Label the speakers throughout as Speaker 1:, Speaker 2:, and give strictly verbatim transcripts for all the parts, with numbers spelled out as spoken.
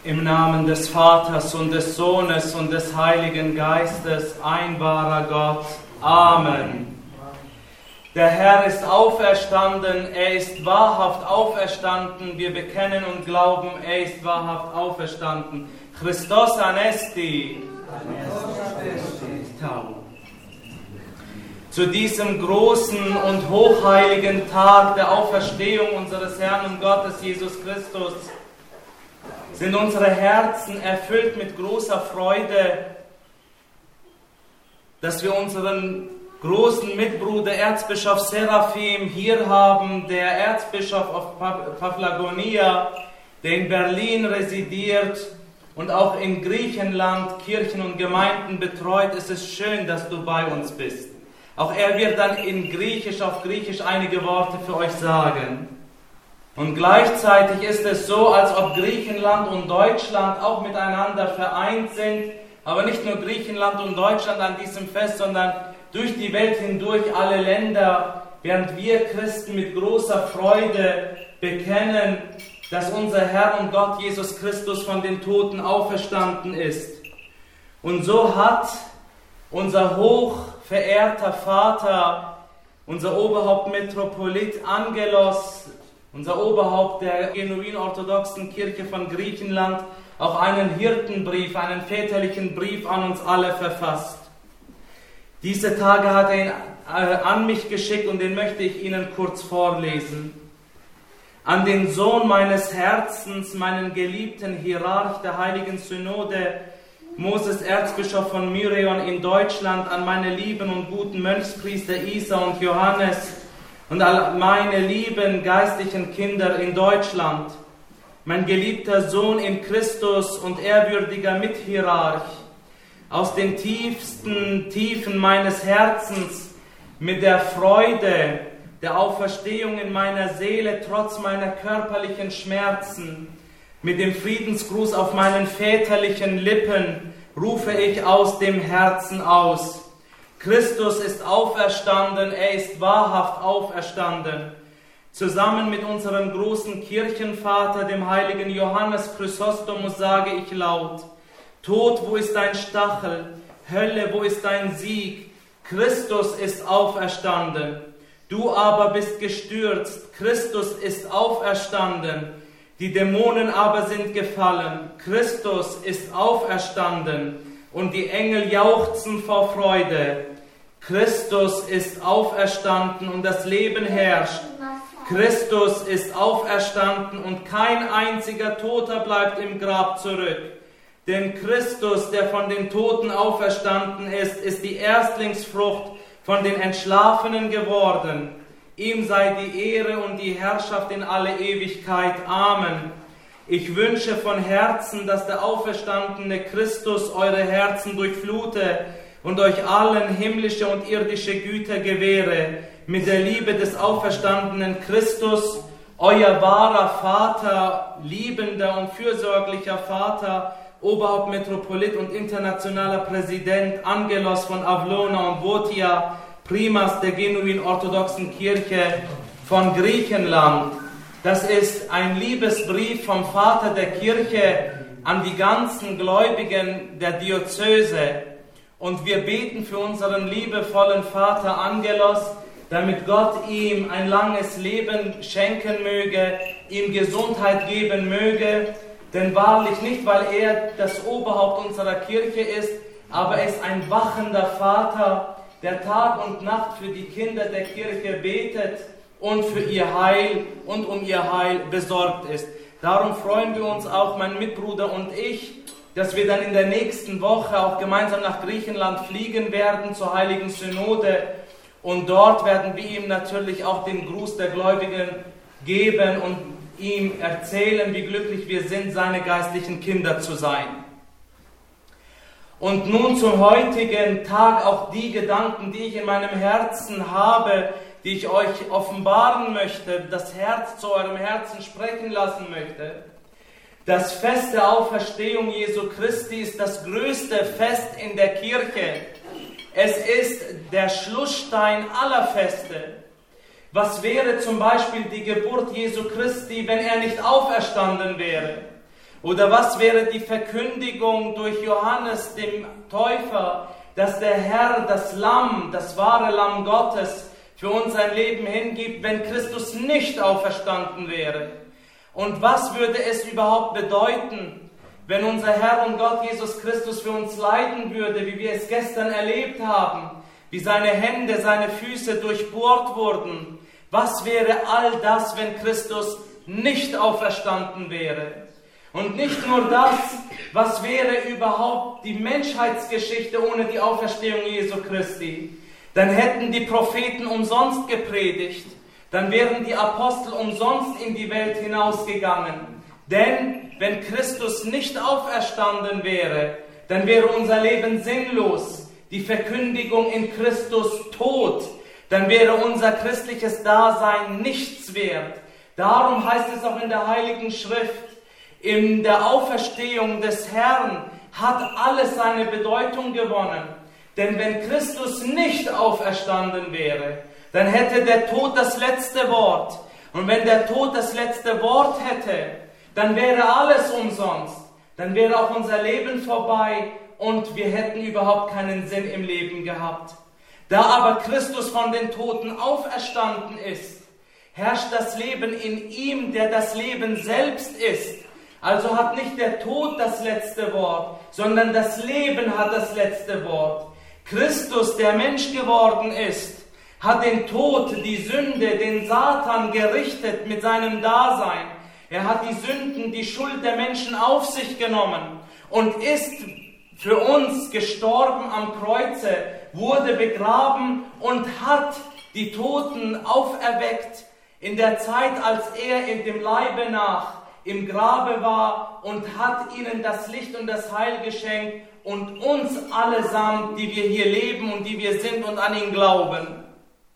Speaker 1: Im Namen des Vaters und des Sohnes und des Heiligen Geistes, ein wahrer Gott. Amen. Der Herr ist auferstanden, er ist wahrhaft auferstanden. Wir bekennen und glauben, er ist wahrhaft auferstanden. Christos anesti. Zu diesem großen und hochheiligen Tag der Auferstehung unseres Herrn und Gottes Jesus Christus sind unsere Herzen erfüllt mit großer Freude, dass wir unseren großen Mitbruder Erzbischof Seraphim hier haben, der Erzbischof auf Paphlagonia, der in Berlin residiert und auch in Griechenland Kirchen und Gemeinden betreut. Es ist schön, dass du bei uns bist. Auch er wird dann in Griechisch, auf Griechisch einige Worte für euch sagen. Und gleichzeitig ist es so, als ob Griechenland und Deutschland auch miteinander vereint sind, aber nicht nur Griechenland und Deutschland an diesem Fest, sondern durch die Welt hindurch alle Länder, während wir Christen mit großer Freude bekennen, dass unser Herr und Gott Jesus Christus von den Toten auferstanden ist. Und so hat unser hochverehrter Vater, unser Oberhaupt-Metropolit Angelos, unser Oberhaupt der genuin-orthodoxen Kirche von Griechenland, auch einen Hirtenbrief, einen väterlichen Brief an uns alle verfasst. Diese Tage hat er ihn äh, an mich geschickt und den möchte ich Ihnen kurz vorlesen. An den Sohn meines Herzens, meinen geliebten Hierarch der Heiligen Synode, Moses Erzbischof von Myreon in Deutschland, an meine lieben und guten Mönchspriester Isa und Johannes, und all meine lieben geistlichen Kinder in Deutschland, mein geliebter Sohn in Christus und ehrwürdiger Mithierarch, aus den tiefsten Tiefen meines Herzens, mit der Freude der Auferstehung in meiner Seele, trotz meiner körperlichen Schmerzen, mit dem Friedensgruß auf meinen väterlichen Lippen, rufe ich aus dem Herzen aus: Christus ist auferstanden, er ist wahrhaft auferstanden. Zusammen mit unserem großen Kirchenvater, dem heiligen Johannes Chrysostomus, sage ich laut: Tod, wo ist dein Stachel? Hölle, wo ist dein Sieg? Christus ist auferstanden. Du aber bist gestürzt, Christus ist auferstanden. Die Dämonen aber sind gefallen, Christus ist auferstanden. Und die Engel jauchzen vor Freude. Christus ist auferstanden und das Leben herrscht. Christus ist auferstanden und kein einziger Toter bleibt im Grab zurück. Denn Christus, der von den Toten auferstanden ist, ist die Erstlingsfrucht von den Entschlafenen geworden. Ihm sei die Ehre und die Herrschaft in alle Ewigkeit. Amen. Ich wünsche von Herzen, dass der auferstandene Christus eure Herzen durchflute und euch allen himmlische und irdische Güter gewähre, mit der Liebe des auferstandenen Christus, euer wahrer Vater, liebender und fürsorglicher Vater, Oberhaupt, Metropolit und internationaler Präsident Angelos von Avlona und Votia, Primas der genuin-orthodoxen Kirche von Griechenland. Das ist ein Liebesbrief vom Vater der Kirche an die ganzen Gläubigen der Diözese. Und wir beten für unseren liebevollen Vater Angelos, damit Gott ihm ein langes Leben schenken möge, ihm Gesundheit geben möge. Denn wahrlich nicht, weil er das Oberhaupt unserer Kirche ist, aber er ist ein wachender Vater, der Tag und Nacht für die Kinder der Kirche betet und für ihr Heil und um ihr Heil besorgt ist. Darum freuen wir uns auch, mein Mitbruder und ich, dass wir dann in der nächsten Woche auch gemeinsam nach Griechenland fliegen werden zur Heiligen Synode. Und dort werden wir ihm natürlich auch den Gruß der Gläubigen geben und ihm erzählen, wie glücklich wir sind, seine geistlichen Kinder zu sein. Und nun zum heutigen Tag auch die Gedanken, die ich in meinem Herzen habe, die ich euch offenbaren möchte, das Herz zu eurem Herzen sprechen lassen möchte. Das Fest der Auferstehung Jesu Christi ist das größte Fest in der Kirche. Es ist der Schlussstein aller Feste. Was wäre zum Beispiel die Geburt Jesu Christi, wenn er nicht auferstanden wäre? Oder was wäre die Verkündigung durch Johannes dem Täufer, dass der Herr, das Lamm, das wahre Lamm Gottes, für uns sein Leben hingibt, wenn Christus nicht auferstanden wäre? Und was würde es überhaupt bedeuten, wenn unser Herr und Gott Jesus Christus für uns leiden würde, wie wir es gestern erlebt haben, wie seine Hände, seine Füße durchbohrt wurden? Was wäre all das, wenn Christus nicht auferstanden wäre? Und nicht nur das, was wäre überhaupt die Menschheitsgeschichte ohne die Auferstehung Jesu Christi? Dann hätten die Propheten umsonst gepredigt, dann wären die Apostel umsonst in die Welt hinausgegangen. Denn wenn Christus nicht auferstanden wäre, dann wäre unser Leben sinnlos, die Verkündigung in Christus tot, dann wäre unser christliches Dasein nichts wert. Darum heißt es auch in der Heiligen Schrift, in der Auferstehung des Herrn hat alles seine Bedeutung gewonnen. Denn wenn Christus nicht auferstanden wäre, dann hätte der Tod das letzte Wort. Und wenn der Tod das letzte Wort hätte, dann wäre alles umsonst. Dann wäre auch unser Leben vorbei und wir hätten überhaupt keinen Sinn im Leben gehabt. Da aber Christus von den Toten auferstanden ist, herrscht das Leben in ihm, der das Leben selbst ist. Also hat nicht der Tod das letzte Wort, sondern das Leben hat das letzte Wort. Christus, der Mensch geworden ist, hat den Tod, die Sünde, den Satan gerichtet mit seinem Dasein. Er hat die Sünden, die Schuld der Menschen auf sich genommen und ist für uns gestorben am Kreuze, wurde begraben und hat die Toten auferweckt in der Zeit, als er in dem Leibe nach im Grabe war und hat ihnen das Licht und das Heil geschenkt und uns allesamt, die wir hier leben und die wir sind und an ihn glauben.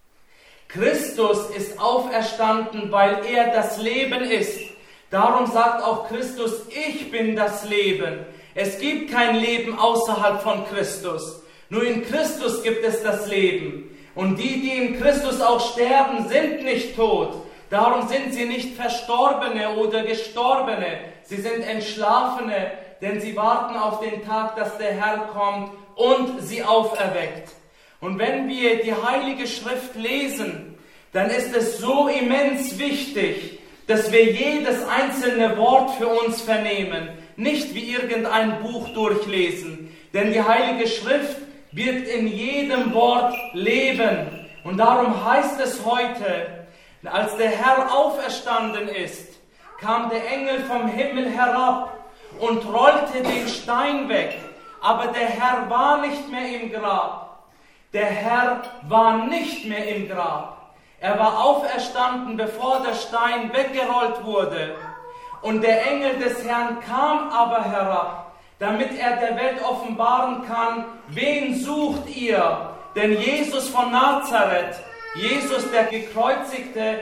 Speaker 1: Christus ist auferstanden, weil er das Leben ist. Darum sagt auch Christus, ich bin das Leben. Es gibt kein Leben außerhalb von Christus. Nur in Christus gibt es das Leben. Und die, die in Christus auch sterben, sind nicht tot. Darum sind sie nicht Verstorbene oder Gestorbene. Sie sind Entschlafene, denn sie warten auf den Tag, dass der Herr kommt und sie auferweckt. Und wenn wir die Heilige Schrift lesen, dann ist es so immens wichtig, dass wir jedes einzelne Wort für uns vernehmen, nicht wie irgendein Buch durchlesen. Denn die Heilige Schrift wird in jedem Wort leben. Und darum heißt es heute, als der Herr auferstanden ist, kam der Engel vom Himmel herab und rollte den Stein weg. Aber der Herr war nicht mehr im Grab. Der Herr war nicht mehr im Grab. Er war auferstanden, bevor der Stein weggerollt wurde. Und der Engel des Herrn kam aber herab, damit er der Welt offenbaren kann, wen sucht ihr? Denn Jesus von Nazareth, Jesus der Gekreuzigte,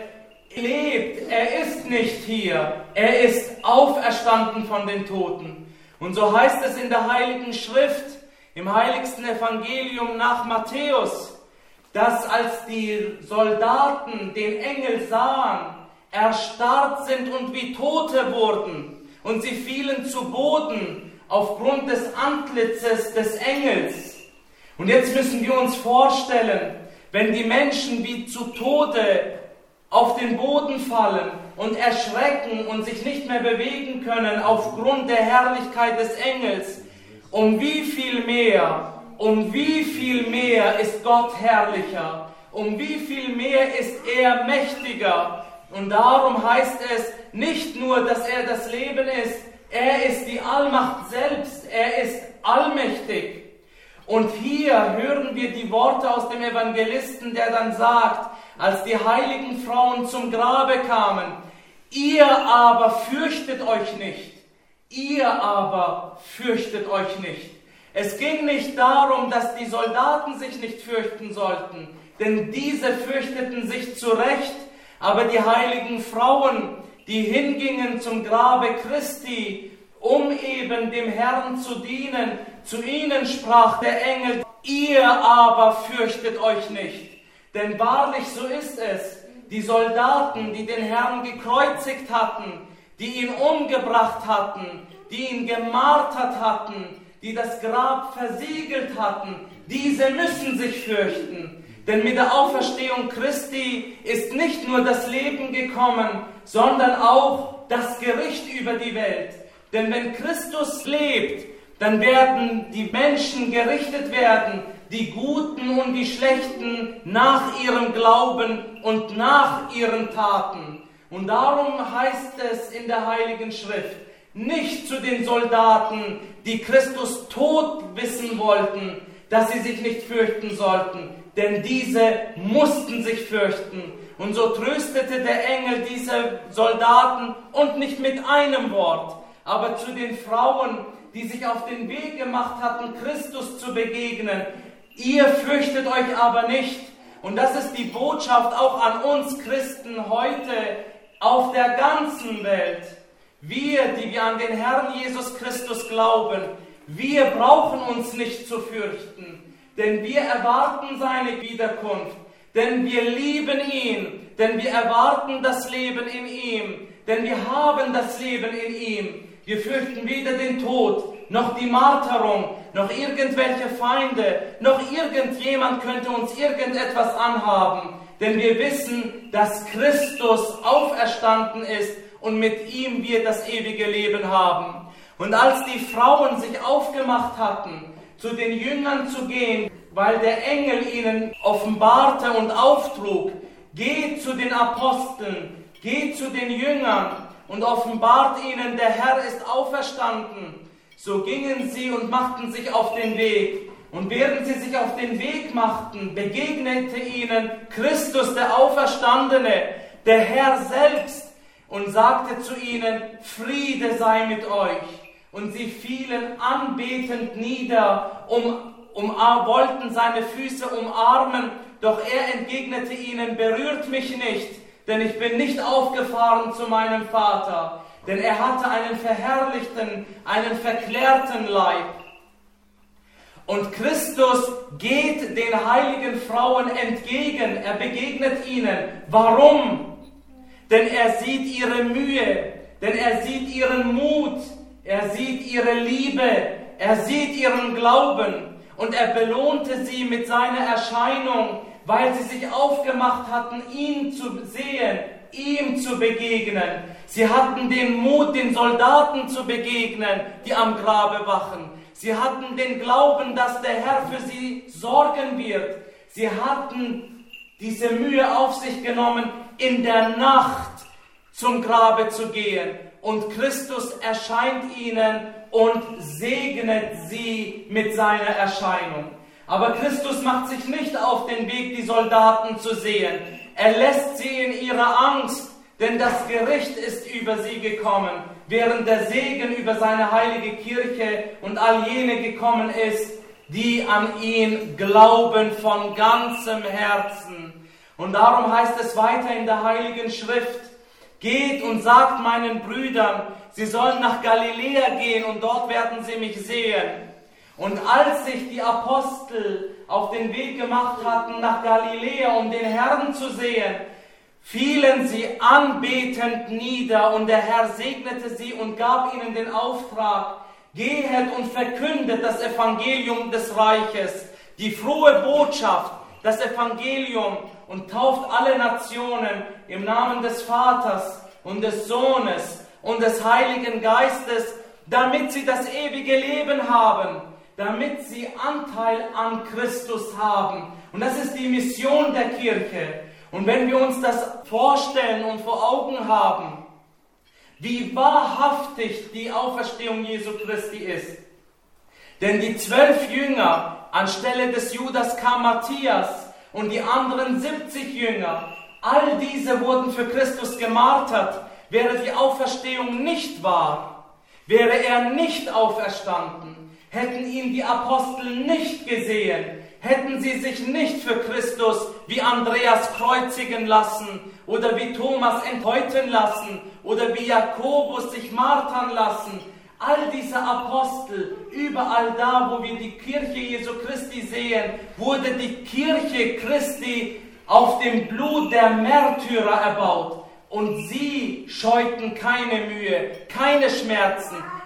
Speaker 1: lebt. Er ist nicht hier. Er ist auferstanden von den Toten. Und so heißt es in der Heiligen Schrift, im heiligsten Evangelium nach Matthäus, dass als die Soldaten den Engel sahen, erstarrt sind und wie Tote wurden und sie fielen zu Boden aufgrund des Antlitzes des Engels. Und jetzt müssen wir uns vorstellen, wenn die Menschen wie zu Tode auf den Boden fallen und erschrecken und sich nicht mehr bewegen können aufgrund der Herrlichkeit des Engels, um wie viel mehr, um wie viel mehr ist Gott herrlicher, um wie viel mehr ist er mächtiger. Und darum heißt es nicht nur, dass er das Leben ist, er ist die Allmacht selbst, er ist allmächtig. Und hier hören wir die Worte aus dem Evangelisten, der dann sagt, als die heiligen Frauen zum Grabe kamen, ihr aber fürchtet euch nicht, ihr aber fürchtet euch nicht. Es ging nicht darum, dass die Soldaten sich nicht fürchten sollten, denn diese fürchteten sich zu Recht, aber die heiligen Frauen, die hingingen zum Grabe Christi, um eben dem Herrn zu dienen, zu ihnen sprach der Engel, ihr aber fürchtet euch nicht. Denn wahrlich so ist es, die Soldaten, die den Herrn gekreuzigt hatten, die ihn umgebracht hatten, die ihn gemartert hatten, die das Grab versiegelt hatten, diese müssen sich fürchten. Denn mit der Auferstehung Christi ist nicht nur das Leben gekommen, sondern auch das Gericht über die Welt. Denn wenn Christus lebt, dann werden die Menschen gerichtet werden, die Guten und die Schlechten, nach ihrem Glauben und nach ihren Taten. Und darum heißt es in der Heiligen Schrift, nicht zu den Soldaten, die Christus tot wissen wollten, dass sie sich nicht fürchten sollten, denn diese mussten sich fürchten. Und so tröstete der Engel diese Soldaten und nicht mit einem Wort, aber zu den Frauen, die sich auf den Weg gemacht hatten, Christus zu begegnen, ihr fürchtet euch aber nicht. Und das ist die Botschaft auch an uns Christen heute auf der ganzen Welt. Wir, die wir an den Herrn Jesus Christus glauben, wir brauchen uns nicht zu fürchten, denn wir erwarten seine Wiederkunft, denn wir lieben ihn, denn wir erwarten das Leben in ihm, denn wir haben das Leben in ihm. Wir fürchten weder den Tod, noch die Marterung, noch irgendwelche Feinde, noch irgendjemand könnte uns irgendetwas anhaben, denn wir wissen, dass Christus auferstanden ist und mit ihm wir das ewige Leben haben. Und als die Frauen sich aufgemacht hatten, zu den Jüngern zu gehen, weil der Engel ihnen offenbarte und auftrug, geht zu den Aposteln, geht zu den Jüngern und offenbart ihnen, der Herr ist auferstanden. So gingen sie und machten sich auf den Weg. Und während sie sich auf den Weg machten, begegnete ihnen Christus, der Auferstandene, der Herr selbst, und sagte zu ihnen, Friede sei mit euch. Und sie fielen anbetend nieder, um, um, wollten seine Füße umarmen, doch er entgegnete ihnen, berührt mich nicht, denn ich bin nicht aufgefahren zu meinem Vater, denn er hatte einen verherrlichten, einen verklärten Leib. Und Christus geht den heiligen Frauen entgegen, er begegnet ihnen. Warum? Denn er sieht ihre Mühe, denn er sieht ihren Mut, er sieht ihre Liebe, er sieht ihren Glauben und er belohnte sie mit seiner Erscheinung, weil sie sich aufgemacht hatten, ihn zu sehen, ihm zu begegnen. Sie hatten den Mut, den Soldaten zu begegnen, die am Grabe wachen. Sie hatten den Glauben, dass der Herr für sie sorgen wird. Sie hatten diese Mühe auf sich genommen, in der Nacht zum Grabe zu gehen. Und Christus erscheint ihnen und segnet sie mit seiner Erscheinung. Aber Christus macht sich nicht auf den Weg, die Soldaten zu sehen. Er lässt sie in ihrer Angst, denn das Gericht ist über sie gekommen, während der Segen über seine heilige Kirche und all jene gekommen ist, die an ihn glauben von ganzem Herzen. Und darum heißt es weiter in der Heiligen Schrift, geht und sagt meinen Brüdern, sie sollen nach Galiläa gehen und dort werden sie mich sehen. Und als sich die Apostel auf den Weg gemacht hatten nach Galiläa, um den Herrn zu sehen, fielen sie anbetend nieder und der Herr segnete sie und gab ihnen den Auftrag, gehet und verkündet das Evangelium des Reiches, die frohe Botschaft, das Evangelium und tauft alle Nationen im Namen des Vaters und des Sohnes und des Heiligen Geistes, damit sie das ewige Leben haben, damit sie Anteil an Christus haben. Und das ist die Mission der Kirche. Und wenn wir uns das vorstellen und vor Augen haben, wie wahrhaftig die Auferstehung Jesu Christi ist. Denn die zwölf Jünger, anstelle des Judas kam Matthias und die anderen siebzig Jünger, all diese wurden für Christus gemartert. Wäre die Auferstehung nicht wahr, wäre er nicht auferstanden, hätten ihn die Apostel nicht gesehen, hätten sie sich nicht für Christus wie Andreas kreuzigen lassen oder wie Thomas enthäuten lassen oder wie Jakobus sich martern lassen. All diese Apostel, überall da, wo wir die Kirche Jesu Christi sehen, wurde die Kirche Christi auf dem Blut der Märtyrer erbaut. Und sie scheuten keine Mühe, keine Schmerzen,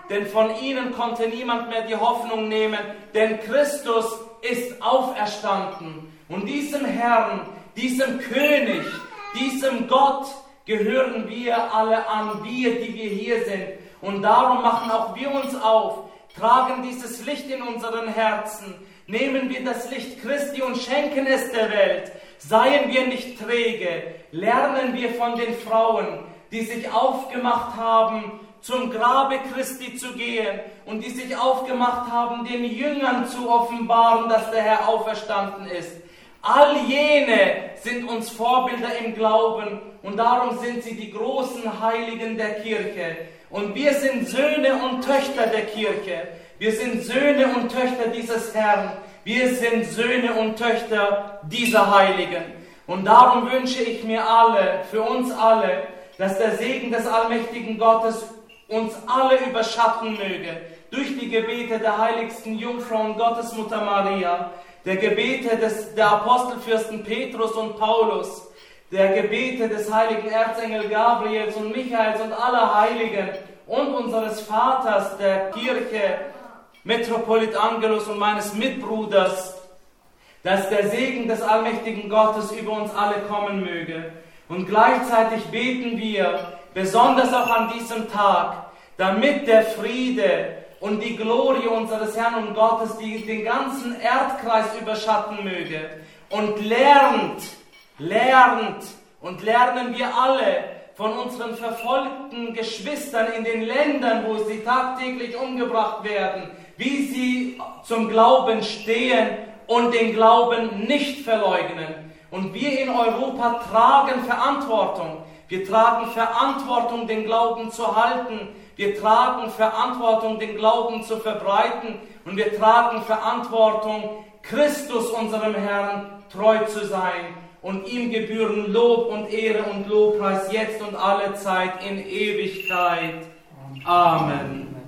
Speaker 1: denn von ihnen konnte niemand mehr die Hoffnung nehmen, denn Christus ist auferstanden. Und diesem Herrn, diesem König, diesem Gott gehören wir alle an, wir, die wir hier sind. Und darum machen auch wir uns auf, tragen dieses Licht in unseren Herzen, nehmen wir das Licht Christi und schenken es der Welt. Seien wir nicht träge, lernen wir von den Frauen, die sich aufgemacht haben, zum Grabe Christi zu gehen und die sich aufgemacht haben, den Jüngern zu offenbaren, dass der Herr auferstanden ist. All jene sind uns Vorbilder im Glauben und darum sind sie die großen Heiligen der Kirche. Und wir sind Söhne und Töchter der Kirche. Wir sind Söhne und Töchter dieses Herrn. Wir sind Söhne und Töchter dieser Heiligen. Und darum wünsche ich mir alle, für uns alle, dass der Segen des allmächtigen Gottes uns alle überschatten möge. Durch die Gebete der heiligsten Jungfrau und Gottesmutter Maria, der Gebete des, der Apostelfürsten Petrus und Paulus, der Gebete des heiligen Erzengel Gabriels und Michaels und aller Heiligen und unseres Vaters der Kirche, Metropolit Angelus und meines Mitbruders, dass der Segen des allmächtigen Gottes über uns alle kommen möge. Und gleichzeitig beten wir, besonders auch an diesem Tag, damit der Friede und die Glorie unseres Herrn und Gottes die den ganzen Erdkreis überschatten möge. Und lernt, lernt und lernen wir alle von unseren verfolgten Geschwistern in den Ländern, wo sie tagtäglich umgebracht werden, wie sie zum Glauben stehen und den Glauben nicht verleugnen. Und wir in Europa tragen Verantwortung. Wir tragen Verantwortung, den Glauben zu halten. Wir tragen Verantwortung, den Glauben zu verbreiten. Und wir tragen Verantwortung, Christus, unserem Herrn, treu zu sein. Und ihm gebühren Lob und Ehre und Lobpreis jetzt und alle Zeit in Ewigkeit. Amen.